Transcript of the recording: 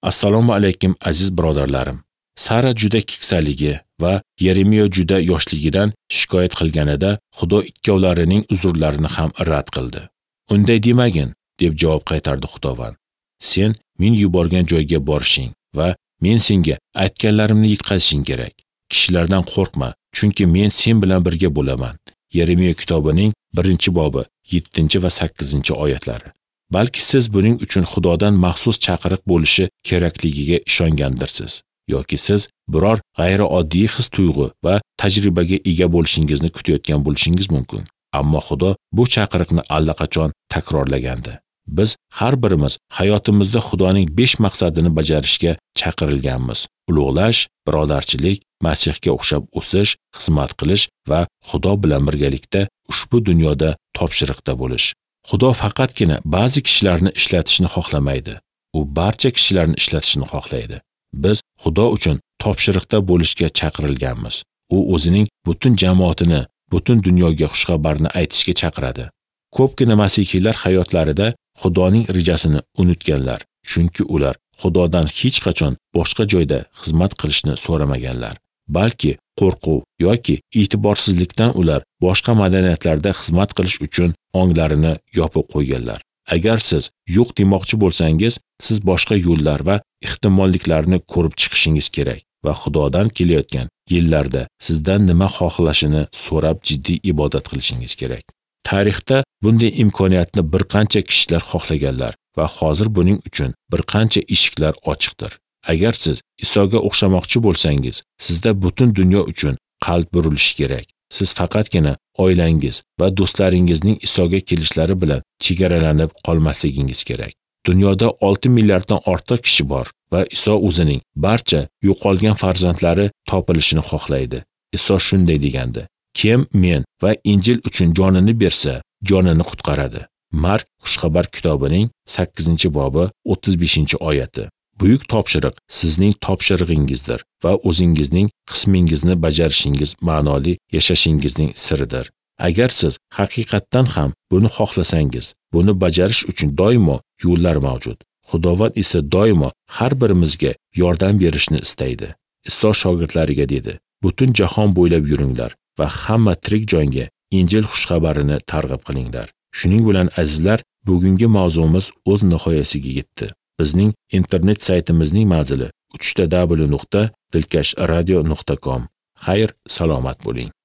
Assalomu alaykum aziz birodarlarim. Sara juda keksaligi va Yeremiya juda yoshligidan shikoyat qilganida Xudo ikkovlarining uzrlarini ham rad qildi. Unday demagin, deb javob qaytardi Xudovand. Sen men yuborgan joyga borishing va men senga aytganlarimni yetkazishing kerak. Kishilardan qo'rqma, chunki men sen bilan birga bo'laman. Yeremiya kitobining 1-bobi 7 va 8 oyatlari. Balki siz buning uchun Xudodan maxsus chaqiriq bo'lishi kerakligiga ishongandirsiz. Yoki siz biror g'ayrioddiy his-tuyg'u va tajribaga ega bo'lishingizni kutayotgan bo'lishingiz mumkin. Ammo Xudo bu chaqiriqni allaqachon takrorlagandi. Biz har birimiz hayotimizda Xudoning 5 maqsadini bajarishga chaqirilganmiz. Ulug'lash, birodarchilik, Masihga o'xshab o'sish, xizmat qilish va Xudo bilan birgalikda ushbu dunyoda topshiriqda bo'lish. Xudo faqatgina ba'zi kishilarni ishlatishni xohlamaydi. U barcha kishilarni ishlatishni xohlaydi. Biz Xudo uchun topshiriqda bo'lishga chaqirilganmiz. U o'zining butun jamoatini, butun dunyoga xushxabarni aytishga chaqiradi. Ko'pgina masihiylar hayotlarida Xudoning rejasini unutganlar, chunki ular Xudodan hech qachon boshqa joyda xizmat qilishni so'ramaganlar. Balki qo'rquv yoki e'tiborsizlikdan ular boshqa madaniyatlarda xizmat qilish uchun onglarini yopib qo'yganlar. Agar siz yo'q demoqchi bo'lsangiz, siz boshqa yo'llar va ehtimolliklarni ko'rib chiqishingiz kerak va Xudodan kelayotgan yillarda sizdan nima xohlashini so'rab jiddiy ibodat qilishingiz kerak. Tarixda bunday imkoniyatni bir qancha kishilar xohlaganlar va hozir buning uchun bir qancha eshiklar ochiqdir. Agar siz Isoga o'xshamoqchi bo'lsangiz, sizda butun dunyo uchun qalb burilishi kerak. Siz faqatgina oilangiz va do'stlaringizning Isoga kelishlari bilan chegaralanib qolmasligingiz kerak. Dunyoda 6 milliarddan ortiq kishi bor va Iso o'zining barcha yo'qolgan farzandlari topilishini xohlaydi. Iso shunday degandi: "Kim men va Injil uchun jonini bersa, jonini qutqaradi." Mark xushxabar kitobining 8-bobi 35-oyati. Buyuk topshiriq sizning topshirig'ingizdir va o'zingizning qismingizni bajarishingiz ma'noli yashashingizning siridir. Agar siz haqiqatdan ham buni xohlasangiz, buni bajarish uchun doimo yo'llar mavjud. Xudovand esa doimo har birimizga yordam berishni istaydi. Iso shogirdlariga dedi: "Butun jahon bo'ylab yuringlar va hamma tirik jonga Injil xushxabarini targ'ib qilinglar." Shuning bilan azizlar, bugungi mavzuimiz o'z nihoyasiga yetdi. Bizning internet saytimizning manzili www.dilkashradio.com. Xayr, salomat bo'ling.